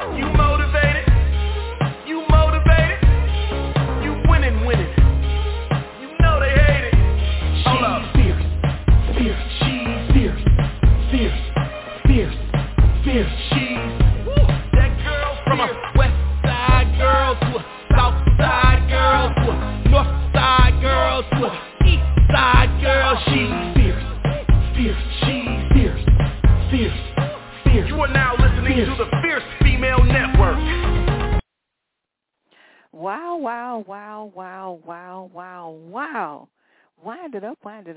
You motivated? You motivated? You winning. You know they hate it. Hold up. Fierce. She's fierce. She's that girl from a west side girl to a south side girl to a north side girl to a east side girl. She's fierce. She's fierce. You are now listening to the Fierce Female Network. Wow. Wind it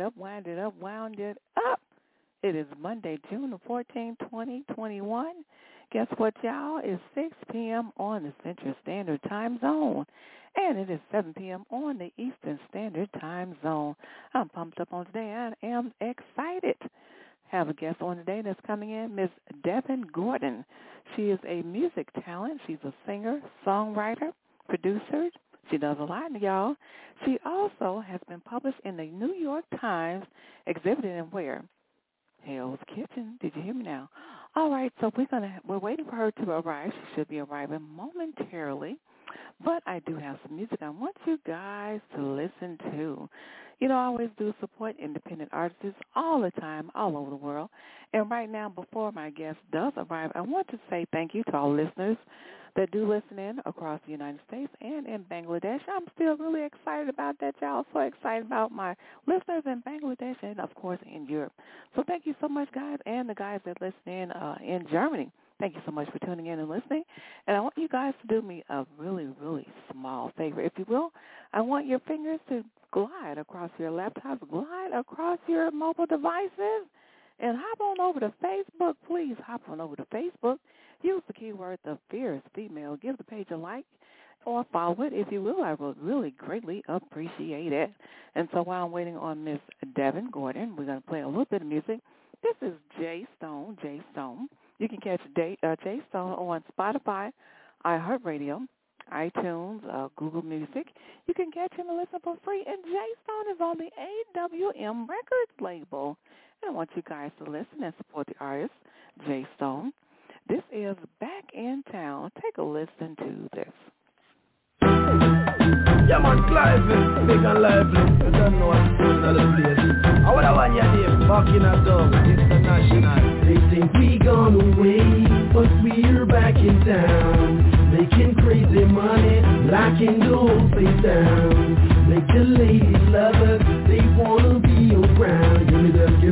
up. It is Monday, June the 14th, 2021. Guess what, y'all? It's 6 p.m. on the Central Standard Time Zone, and it is 7 p.m. on the Eastern Standard Time Zone. I'm pumped up on today. I am excited. Have a guest on today that's coming in, Miss Devin Gordon. She is a music talent. She's a singer, songwriter, producer. She does a lot, y'all. She also has been published in the New York Times, exhibited in where? Hell's Kitchen. Did you hear me now? All right, so we're waiting for her to arrive. She should be arriving momentarily. But I do have some music I want you guys to listen to. You know, I always do support independent artists all the time, all over the world. And right now, before my guest does arrive, I want to say thank you to all listeners that do listen in across the United States and in Bangladesh. I'm still really excited about that, y'all. So excited about my listeners in Bangladesh and, of course, in Europe. So thank you so much, guys, and the guys that listen in Germany. Thank you so much for tuning in and listening. And I want you guys to do me a really, really small favor. If you will, I want your fingers to glide across your laptops, glide across your mobile devices, and hop on over to Facebook. Please hop on over to Facebook. Use the keyword The Fierce Female. Give the page a like or follow it. If you will, I will really greatly appreciate it. And so while I'm waiting on Miss Devin Gordon, we're going to play a little bit of music. This is Jay Stone. You can catch Jay Stone on Spotify, iHeartRadio, iTunes, Google Music. You can catch him and listen for free. And Jay Stone is on the AWM Records label. And I want you guys to listen and support the artist, Jay Stone. This is Back in Town. Take a listen to this. Yeah, man, Clive, big and lively. You don't know what's going on the place. I would have one your name, back in a dog, international. They think we gone away, but we're back in town. Making crazy money, locking the whole place down. Make the ladies love us, they wanna be around. Give me them.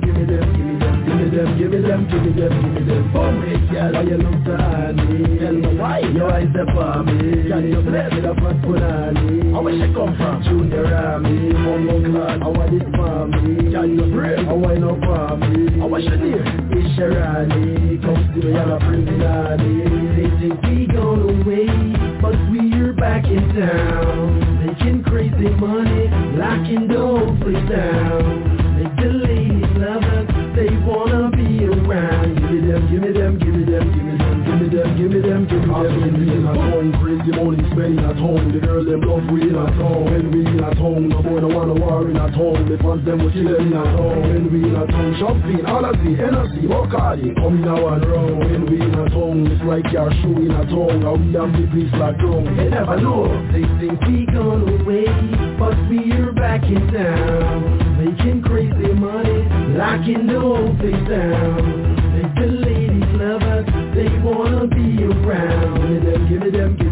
Boom, hey, girl, why you look so honey? Tell me why your eyes are for me. Can you bless me the fat punani? I wish I come from Junior Army. Mumbo class, I want it for me. Can you brave? I want it for me. I wish I knew it's Sharani. Come see me and I bring it on. They think we gone away, but we're back in town. Making crazy money, locking the whole place down. Make the ladies love us, they wanna be around. Give me them. Home, crazy money spending at home. The girls them love we in at home. When we in at home, no boy no wanna war in at home. The fans them will kill in at home. When we in at home, shopping, all of the energy, Bacardi, coming out and round. When we in at home, it's like you're showing at home. Now we have the beats like drum. They never know. They think we gone away, but we're back in town. Making crazy money, locking the whole place down. Make the ladies love us, they wanna be around. Give me them.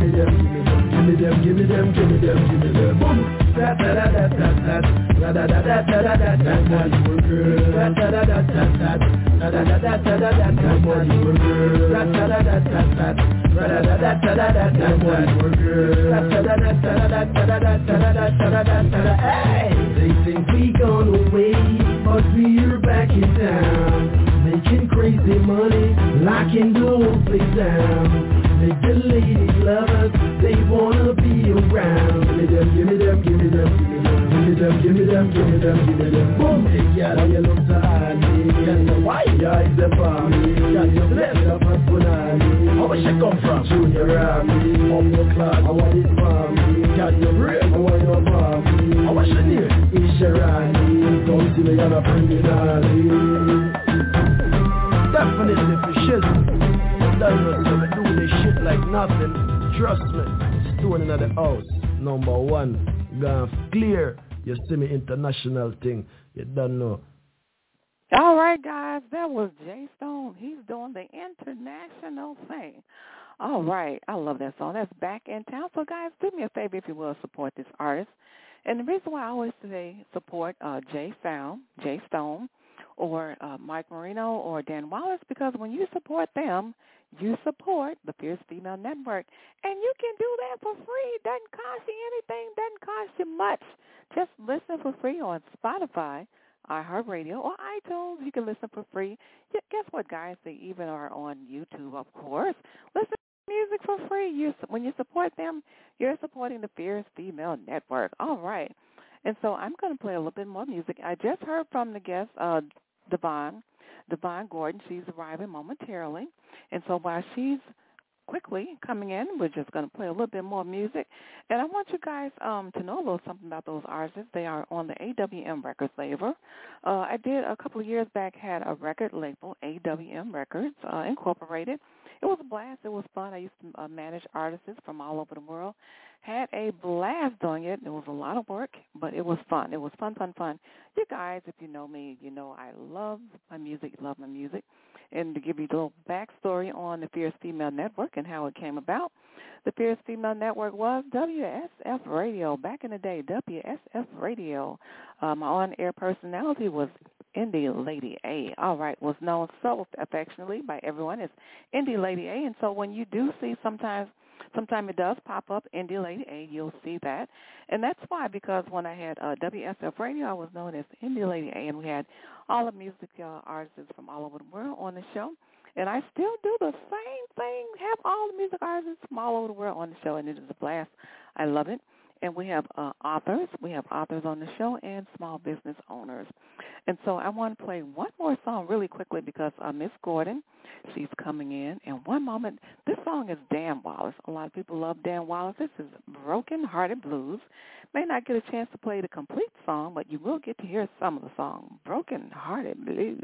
Boom. Da da da da da da da da da da da da da da da. Da da da da da da da da da da da da da da. Da da da da da da Hey, they think we gone away, but we're back in town. Making crazy money, locking the whole place down. Make the ladies love us, they wanna be around. Give me them. Boom, hey, girl, how you look so honey. Can you why your eyes are for me? Can you bless me up at punani? How wish I come from Junior Army. Mumbo class, I want it for me. Can you brave? I want your for me. How wish I knew it's Sharani. Don't see me and I bring it on. Definitely for shizzle. Don't know so we do this shit. like nothing. Trust me, Stone in the house. Number one, gone clear. You see me international thing. You don't know. All right, guys, that was Jay Stone. He's doing the international thing. All right, I love that song. That's Back in Town. So, guys, do me a favor if you will, support this artist. And the reason why I always say support Jay Stone, or Mike Marino or Dan Wallace, because when you support them, you support the Fierce Female Network. And you can do that for free. It doesn't cost you anything. Doesn't cost you much. Just listen for free on Spotify, iHeartRadio, or iTunes. You can listen for free. Guess what, guys? They even are on YouTube, of course. Listen to music for free. When you support them, you're supporting the Fierce Female Network. All right. And so I'm going to play a little bit more music. I just heard from the guest, Devon Gordon. She's arriving momentarily. And so while she's quickly coming in, we're just going to play a little bit more music. And I want you guys to know a little something about those artists. They are on the AWM Records label. I did a couple of years back, had a record label, AWM Records Incorporated. It was a blast. It was fun. I used to manage artists from all over the world. Had a blast doing it. It was a lot of work, but it was fun. It was fun. You guys, if you know me, you know I love my music, love my music. And to give you a little backstory on the Fierce Female Network and how it came about, the Fierce Female Network was WSF Radio. Back in the day, WSF Radio. My on-air personality was Indie Lady A. All right, was known so affectionately by everyone as Indie Lady A. And so when you do see sometimes it does pop up, Indie Lady A, you'll see that. And that's why, because when I had WSF Radio, I was known as Indie Lady A, and we had all the music artists from all over the world on the show. And I still do the same thing, have all the music artists from all over the world on the show, and it is a blast. I love it. And we have authors. We have authors on the show and small business owners. And so I want to play one more song really quickly because Miss Gordon, she's coming in. And one moment, this song is Dan Wallace. A lot of people love Dan Wallace. This is Broken Hearted Blues. May not get a chance to play the complete song, but you will get to hear some of the song, Broken Hearted Blues.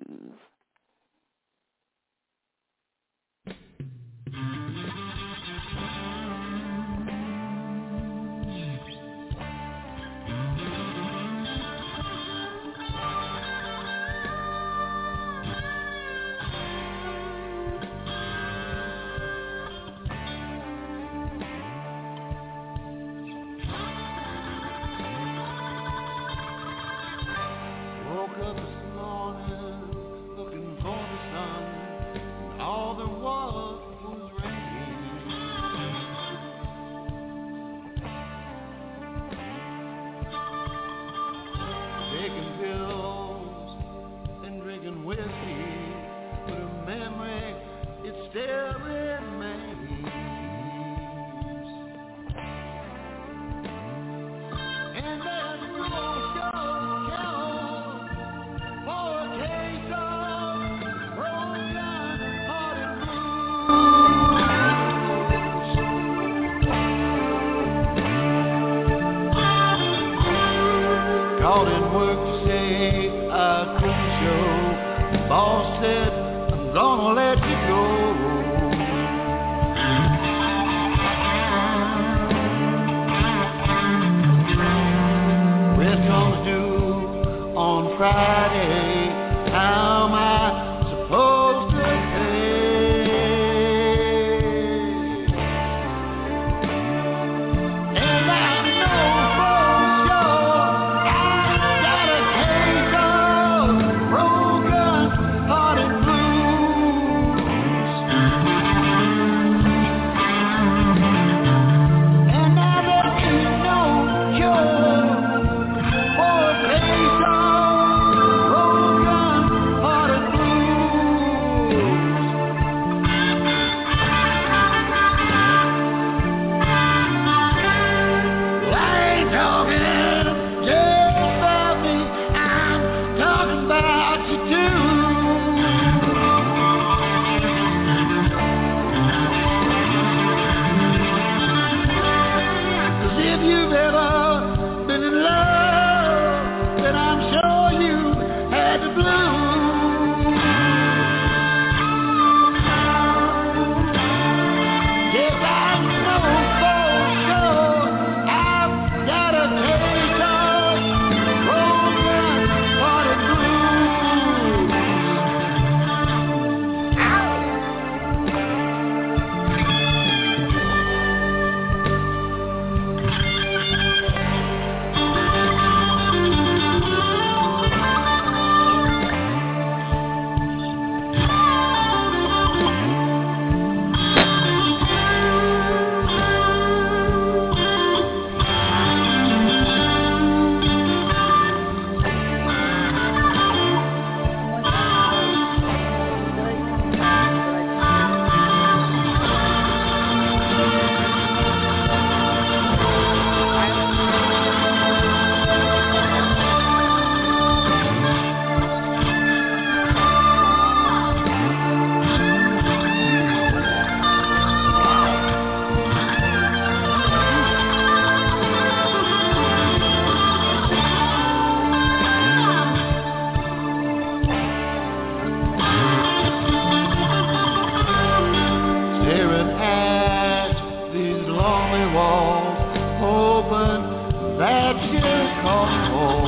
staring at these lonely walls, hoping that you'll come home.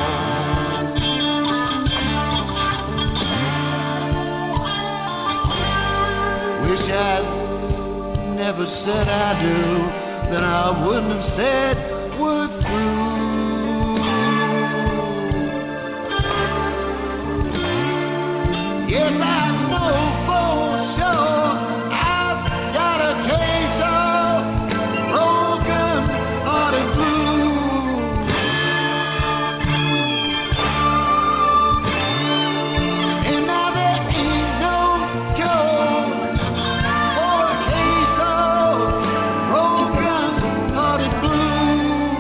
Wish I'd never said I do, then I wouldn't have said we're through. Yes, I know for sure I've got a case of broken-hearted blues. And now there ain't no cure for a case of broken-hearted blues.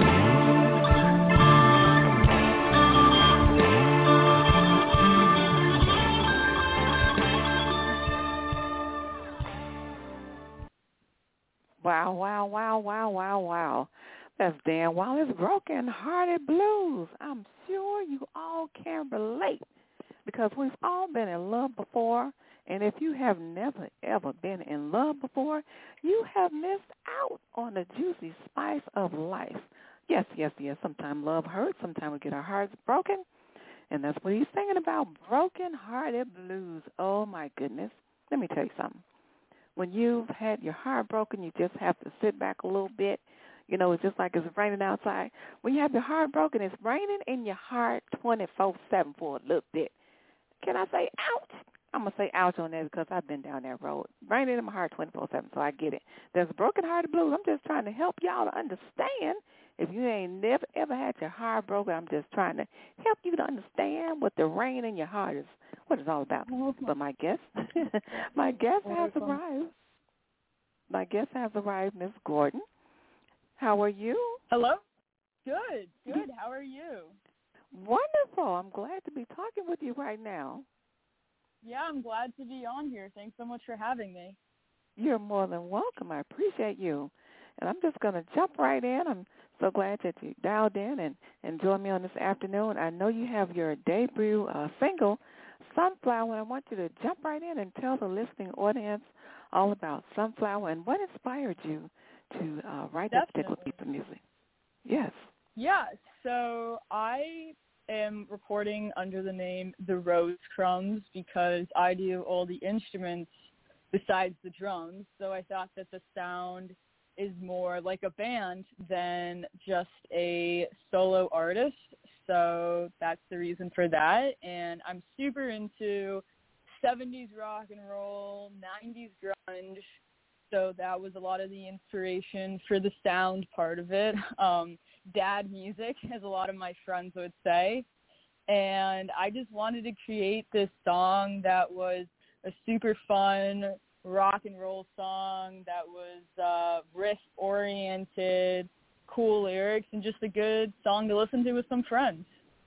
Wow, wow, wow, wow, wow, wow. That's Dan Wallace, Broken Hearted Blues. I'm sure you all can relate because we've all been in love before. And if you have never, ever been in love before, you have missed out on the juicy spice of life. Yes, yes, yes. Sometimes love hurts. Sometimes we get our hearts broken. And that's what he's singing about, Broken Hearted Blues. Oh, my goodness. Let me tell you something. When you've had your heart broken, you just have to sit back a little bit. You know, it's just like it's raining outside. When you have your heart broken, it's raining in your heart 24/7 for a little bit. Can I say ouch? I'm going to say ouch on that because I've been down that road. Raining in my heart 24/7, so I get it. There's Broken Hearted Blues. I'm just trying to help y'all to understand. If you ain't never, ever had your heart broken, I'm just trying to help you to understand what the rain in your heart is, what it's all about. But my guest, my guest has arrived. My guest has arrived, Miss Gordon. How are you? Hello. Good, good. How are you? Wonderful. I'm glad to be talking with you right now. Yeah, I'm glad to be on here. Thanks so much for having me. You're more than welcome. I appreciate you. And I'm just going to jump right in. I'm so glad that you dialed in and joined me on this afternoon. I know you have your debut single, Sunflower, and I want you to jump right in and tell the listening audience all about Sunflower and what inspired you to write that particular piece of music. Yes. Yeah, so I am recording under the name The Rose Crumbs because I do all the instruments besides the drums, so I thought that the sound is more like a band than just a solo artist. So that's the reason for that. And I'm super into 70s rock and roll, 90s grunge. So that was a lot of the inspiration for the sound part of it. Dad music, as a lot of my friends would say. And I just wanted to create this song that was a super fun rock and roll song that was riff-oriented, cool lyrics, and just a good song to listen to with some friends.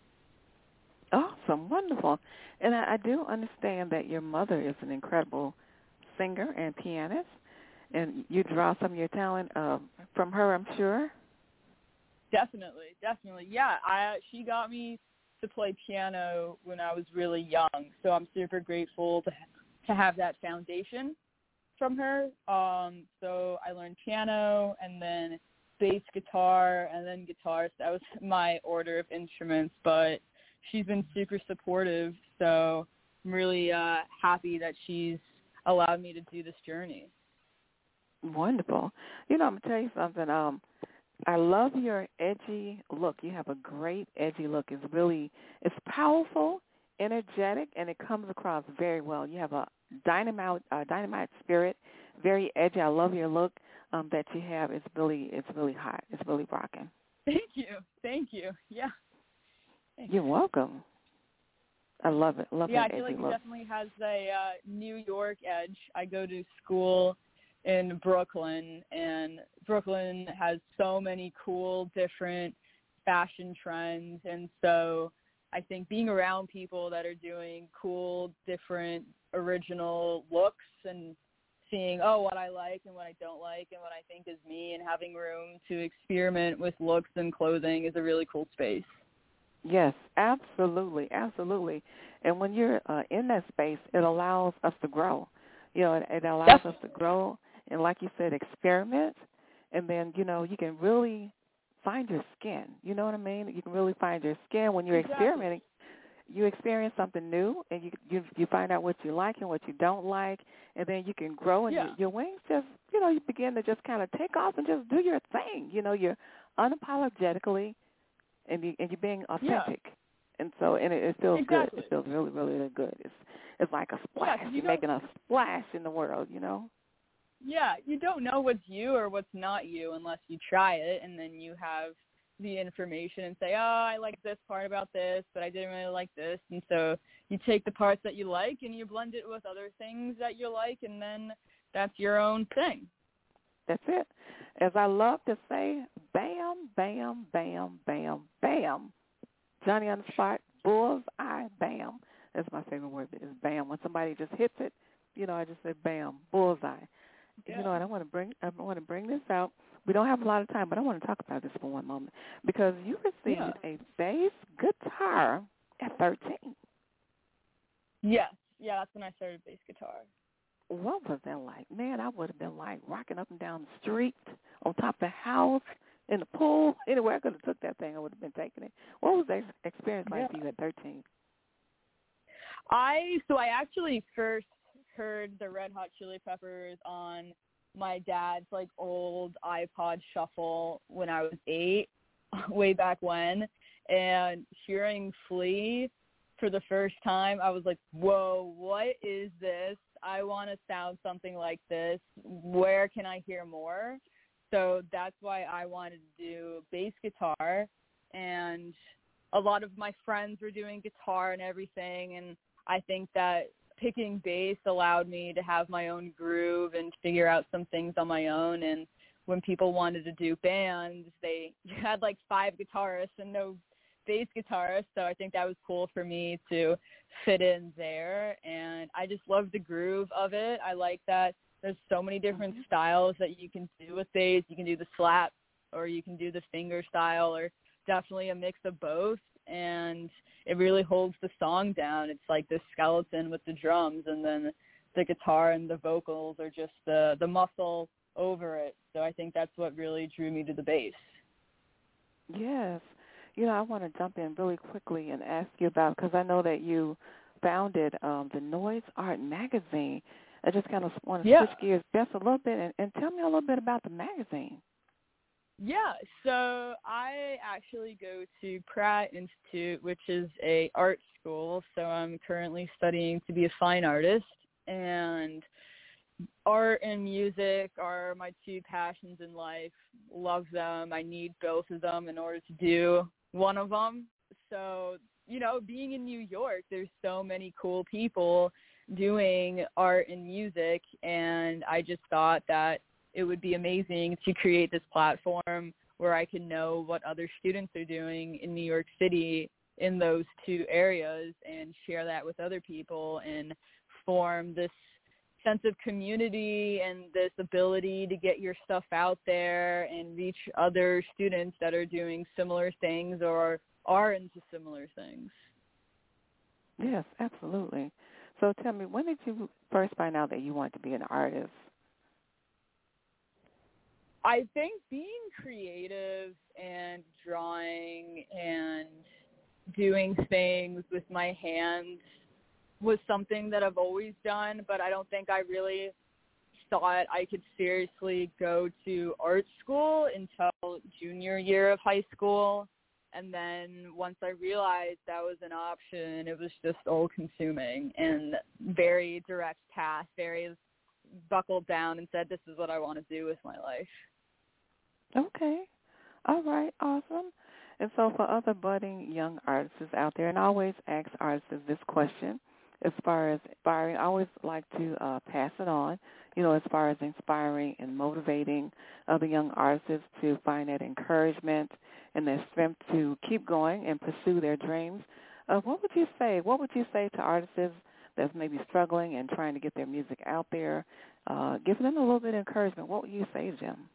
Awesome, wonderful. And I do understand that your mother is an incredible singer and pianist, and you draw some of your talent from her, I'm sure. Definitely. Yeah, she got me to play piano when I was really young, so I'm super grateful to have that foundation from her. So I learned piano and then bass guitar and then guitar. So that was my order of instruments, but she's been super supportive, so I'm really happy that she's allowed me to do this journey. Wonderful. You know, I'm going to tell you something. I love your edgy look. You have a great edgy look. It's powerful, energetic, and it comes across very well. You have a dynamite spirit, very edgy. I love your look that you have. It's really hot. It's really rocking. Thank you. Yeah. Thanks. You're welcome. I love it. Yeah, I feel like it definitely has a New York edge. I go to school in Brooklyn, and Brooklyn has so many cool different fashion trends, and so I think being around people that are doing cool, different, original looks and seeing, what I like and what I don't like and what I think is me, and having room to experiment with looks and clothing is a really cool space. Yes, absolutely. And when you're in that space, it allows us to grow. You know, it allows us to grow and, like you said, experiment. And then, you know, you can really find your skin. You know what I mean? You can really find your skin when you're experimenting. You experience something new, and you find out what you like and what you don't like, and then you can grow, and your wings just, you know, you begin to just kind of take off and just do your thing. You know, you're unapologetically, and you're being authentic, and so it feels good. It feels really, really good. It's like a splash. You're making a splash in the world. You know. Yeah, you don't know what's you or what's not you unless you try it, and then you have the information and say, oh, I like this part about this, but I didn't really like this. And so you take the parts that you like and you blend it with other things that you like, and then that's your own thing. That's it. As I love to say, bam, bam, bam, bam, bam. Johnny on the spot, bullseye, bam. That's my favorite word, is bam. When somebody just hits it, you know, I just say bam, bullseye. Yeah. You know what, I want to bring this out. We don't have a lot of time, but I want to talk about this for one moment, because you received a bass guitar at 13. Yes. Yeah, that's when I started bass guitar. What was that like? Man, I would have been like rocking up and down the street, on top of the house, in the pool. Anywhere I could have took that thing, I would have been taking it. What was that experience like for you at 13? I actually first heard the Red Hot Chili Peppers on my dad's like old iPod Shuffle when I was 8, way back when, and hearing Flea for the first time, I was like, whoa, what is this? I want to sound something like this. Where can I hear more? So that's why I wanted to do bass guitar, and a lot of my friends were doing guitar and everything, and I think that picking bass allowed me to have my own groove and figure out some things on my own. And when people wanted to do bands, they had like 5 guitarists and no bass guitarist, so I think that was cool for me to fit in there. And I just love the groove of it. I like that there's so many different styles that you can do with bass. You can do the slap, or you can do the finger style, or definitely a mix of both, and it really holds the song down. It's like the skeleton with the drums, and then the guitar and the vocals are just the muscle over it. So I think that's what really drew me to the bass. Yes. You know, I want to jump in really quickly and ask you about, because I know that you founded the Noise Art magazine. I just kind of want to switch gears just a little bit and tell me a little bit about the magazine. Yeah, so I actually go to Pratt Institute, which is a art school. So I'm currently studying to be a fine artist, and art and music are my 2 passions in life. Love them. I need both of them in order to do one of them. So, you know, being in New York, there's so many cool people doing art and music, and I just thought that it would be amazing to create this platform where I can know what other students are doing in New York City in those 2 areas and share that with other people and form this sense of community and this ability to get your stuff out there and reach other students that are doing similar things or are into similar things. Yes, absolutely. So tell me, when did you first find out that you wanted to be an artist? I think being creative and drawing and doing things with my hands was something that I've always done, but I don't think I really thought I could seriously go to art school until junior year of high school. And then once I realized that was an option, it was just all-consuming and very direct path, very buckled down and said, this is what I want to do with my life. Okay. All right. Awesome. And so for other budding young artists out there, and I always ask artists this question, as far as inspiring, I always like to pass it on, you know, as far as inspiring and motivating other young artists to find that encouragement and their strength to keep going and pursue their dreams. What would you say? What would you say to artists that's maybe struggling and trying to get their music out there, giving them a little bit of encouragement? What would you say to them?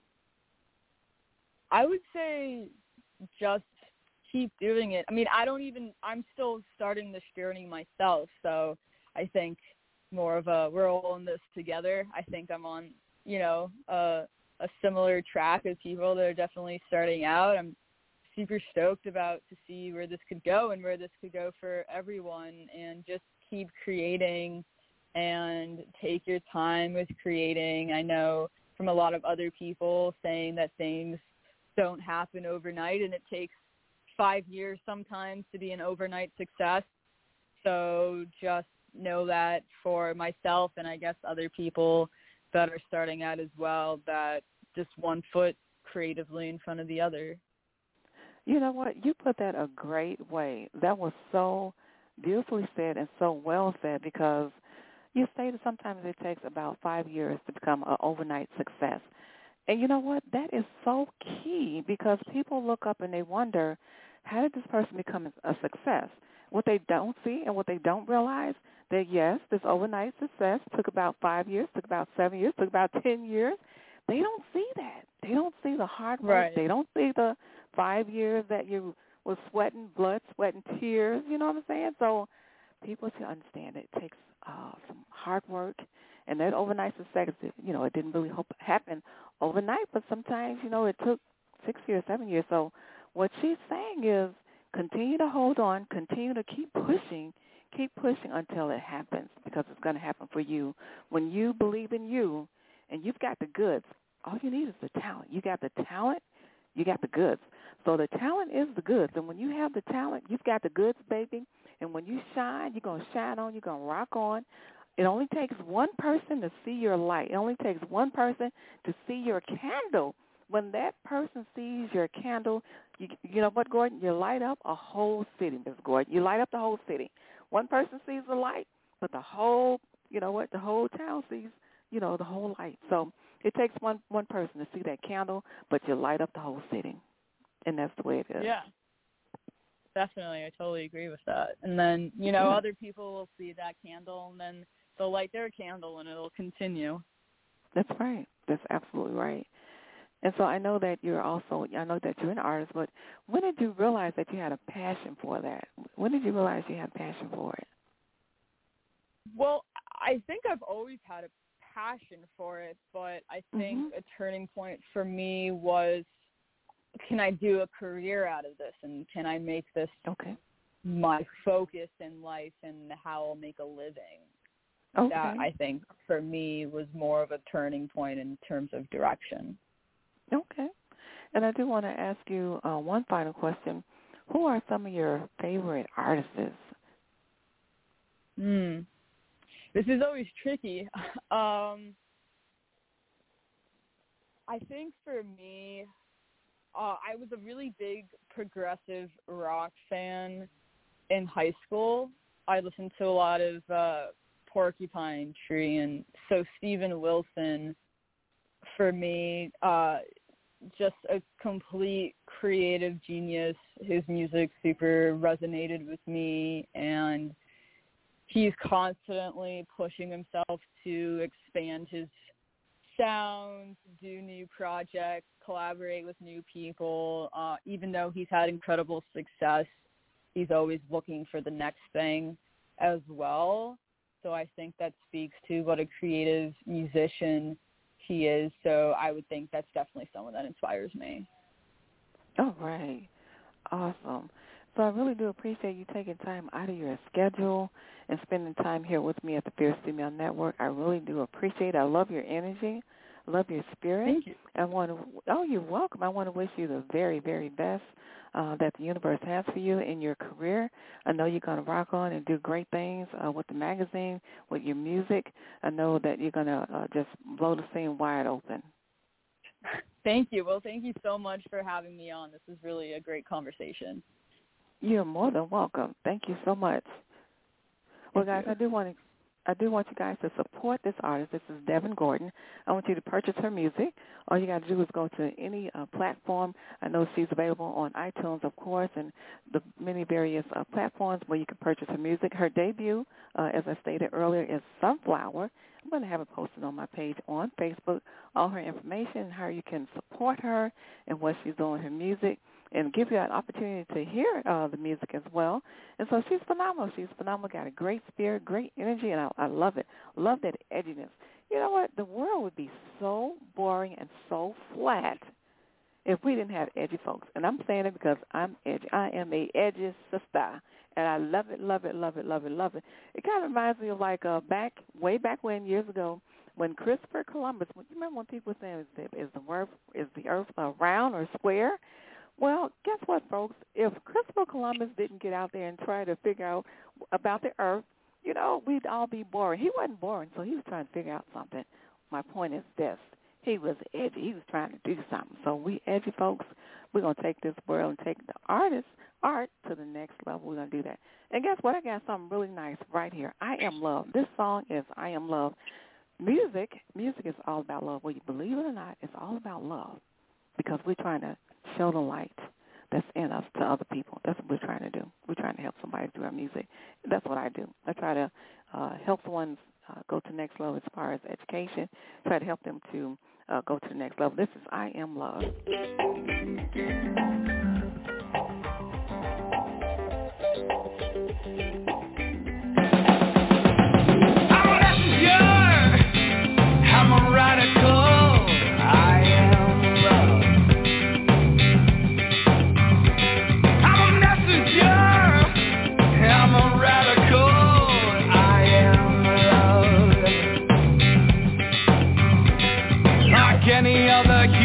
I would say just keep doing it. I mean, I'm still starting this journey myself, so I think more of a we're all in this together. I think I'm on, a similar track as people that are definitely starting out. I'm super stoked to see where this could go and where this could go for everyone, and just keep creating and take your time with creating. I know from a lot of other people saying that things don't happen overnight, and it takes 5 years sometimes to be an overnight success. So just know that for myself, and I guess other people that are starting out as well, that just one foot creatively in front of the other. You know what? You put that a great way. That was so beautifully said and so well said, because you say that sometimes it takes about 5 years to become an overnight success. And you know what? That is so key, because people look up and they wonder, how did this person become a success? What they don't see and what they don't realize, that yes, this overnight success took about 5 years, took about 7 years, took about 10 years. They don't see that. They don't see the hard work. Right. They don't see the 5 years that you were sweating blood, sweating tears. You know what I'm saying? So people should understand it takes some hard work. And that overnight success, it didn't really happen overnight, but sometimes, it took 6 years, 7 years. So what she's saying is continue to hold on, continue to keep pushing until it happens, because it's going to happen for you. When you believe in you and you've got the goods, all you need is the talent. You got the talent, you got the goods. So the talent is the goods. And when you have the talent, you've got the goods, baby. And when you shine, you're going to shine on, you're going to rock on. It only takes one person to see your light. It only takes one person to see your candle. When that person sees your candle, you know what, Gordon? You light up a whole city, Ms. Gordon. You light up the whole city. One person sees the light, but the whole town sees, the whole light. So it takes one person to see that candle, but you light up the whole city. And that's the way it is. Yeah. Definitely. I totally agree with that. And then, other people will see that candle, and then they'll light their candle, and it'll continue. That's right. That's absolutely right. And so I know that you're an artist, but when did you realize that you had a passion for that? When did you realize you had a passion for it? Well, I think I've always had a passion for it, but I think a turning point for me was, can I do a career out of this, and can I make this my focus in life and how I'll make a living? Okay. That, I think, for me was more of a turning point in terms of direction. Okay. And I do want to ask you one final question. Who are some of your favorite artists? This is always tricky. I think for me, I was a really big progressive rock fan in high school. I listened to a lot of Porcupine Tree, and so Steven Wilson, for me, just a complete creative genius. His music super resonated with me, and he's constantly pushing himself to expand his sound, do new projects, collaborate with new people. Even though he's had incredible success, he's always looking for the next thing as well. So I think that speaks to what a creative musician he is. So I would think that's definitely someone that inspires me. All right. Awesome. So I really do appreciate you taking time out of your schedule and spending time here with me at the Fierce Female Network. I really do appreciate it. I love your energy. I love your spirit. Thank you. You're welcome. I want to wish you the very, very best that the universe has for you in your career. I know you're going to rock on and do great things with the magazine, with your music. I know that you're going to just blow the scene wide open. Thank you. Well, thank you so much for having me on. This is really a great conversation. You're more than welcome. Thank you so much. Well, guys, I do want you guys to support this artist. This is Devin Gordon. I want you to purchase her music. All you got to do is go to any platform. I know she's available on iTunes, of course, and the many various platforms where you can purchase her music. Her debut, as I stated earlier, is Sunflower. I'm going to have it posted on my page on Facebook, all her information, how you can support her and what she's doing, her music. and give you an opportunity to hear the music as well. And so she's phenomenal. She's phenomenal, got a great spirit, great energy, and I love it. Love that edginess. You know what? The world would be so boring and so flat if we didn't have edgy folks. And I'm saying it because I'm edgy. I am a edgy sister, and I love it, love it, love it, love it, love it. It kind of reminds me of like way back when, years ago, when Christopher Columbus, you remember when people were saying, is the earth round or square? Well, guess what, folks? If Christopher Columbus didn't get out there and try to figure out about the earth, you know, we'd all be boring. He wasn't boring, so he was trying to figure out something. My point is this. He was edgy. He was trying to do something. So we edgy folks, we're going to take this world and take the art to the next level. We're going to do that. And guess what? I got something really nice right here. I Am Love. This song is I Am Love. Music is all about love. Whether you believe it or not, it's all about love because we're trying to show the light that's in us to other people. That's what we're trying to do. We're trying to help somebody through our music. That's what I do. I try to help someone go to the next level as far as education, try to help them to go to the next level. This is I Am Love. I'm a radical. I am love. I'm a messenger. I'm a radical. I am love. Like any other